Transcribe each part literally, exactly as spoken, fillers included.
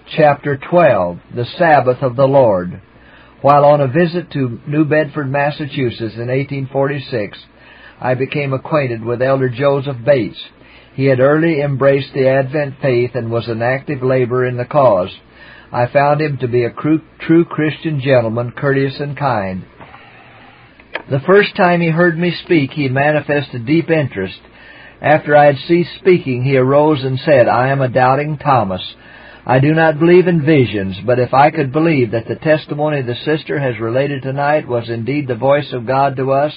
Chapter twelve. The Sabbath of the Lord. While on a visit to New Bedford, Massachusetts in eighteen forty-six, I became acquainted with Elder Joseph Bates. He had early embraced the Advent faith and was an active laborer in the cause. I found him to be a true Christian gentleman, courteous and kind. The first time he heard me speak, he manifested deep interest. After I had ceased speaking, he arose and said, "I am a doubting Thomas. I do not believe in visions, but if I could believe that the testimony the sister has related tonight was indeed the voice of God to us,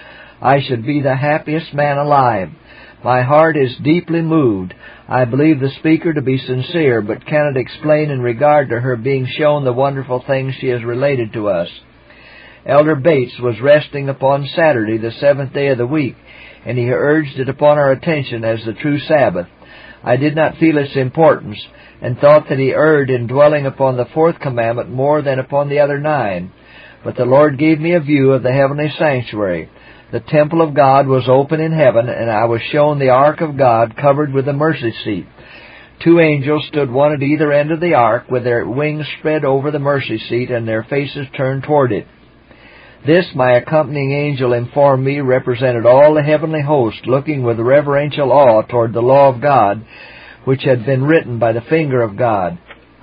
I should be the happiest man alive. My heart is deeply moved. I believe the speaker to be sincere, but cannot explain in regard to her being shown the wonderful things she has related to us." Elder Bates was resting upon Saturday, the seventh day of the week, and he urged it upon our attention as the true Sabbath. I did not feel its importance, and thought that he erred in dwelling upon the fourth commandment more than upon the other nine. But the Lord gave me a view of the heavenly sanctuary. The temple of God was open in heaven, and I was shown the ark of God covered with a mercy seat. Two angels stood one at either end of the ark, with their wings spread over the mercy seat and their faces turned toward it. This, my accompanying angel informed me, represented all the heavenly host looking with reverential awe toward the law of God, which had been written by the finger of God.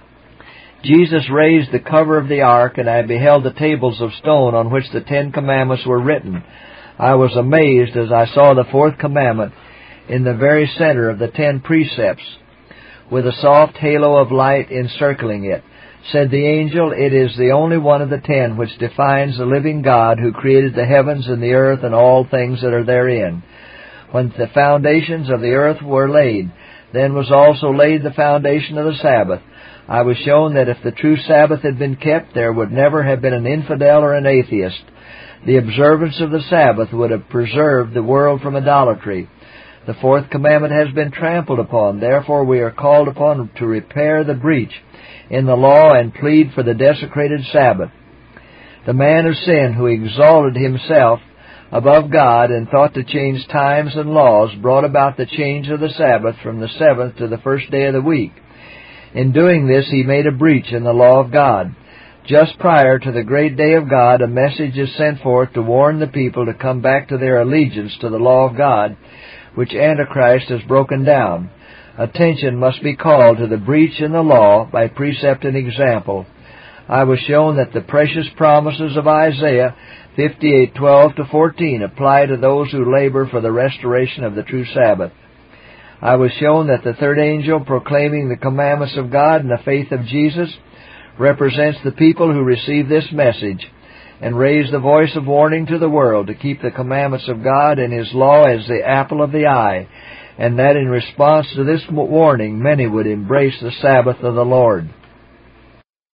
Jesus raised the cover of the ark, and I beheld the tables of stone on which the Ten Commandments were written. I was amazed as I saw the fourth commandment in the very center of the ten precepts, with a soft halo of light encircling it. Said the angel, "It is the only one of the ten which defines the living God who created the heavens and the earth and all things that are therein. When the foundations of the earth were laid, then was also laid the foundation of the Sabbath. I was shown that if the true Sabbath had been kept, there would never have been an infidel or an atheist. The observance of the Sabbath would have preserved the world from idolatry. The fourth commandment has been trampled upon. Therefore we are called upon to repair the breach in the law and plead for the desecrated Sabbath. The man of sin who exalted himself above God and thought to change times and laws brought about the change of the Sabbath from the seventh to the first day of the week. In doing this, he made a breach in the law of God. Just prior to the great day of God, a message is sent forth to warn the people to come back to their allegiance to the law of God, which Antichrist has broken down. Attention must be called to the breach in the law by precept and example. I was shown that the precious promises of Isaiah fifty-eight, twelve to fourteen apply to those who labor for the restoration of the true Sabbath. I was shown that the third angel proclaiming the commandments of God and the faith of Jesus represents the people who receive this message and raise the voice of warning to the world to keep the commandments of God and His law as the apple of the eye, and that in response to this warning many would embrace the Sabbath of the Lord.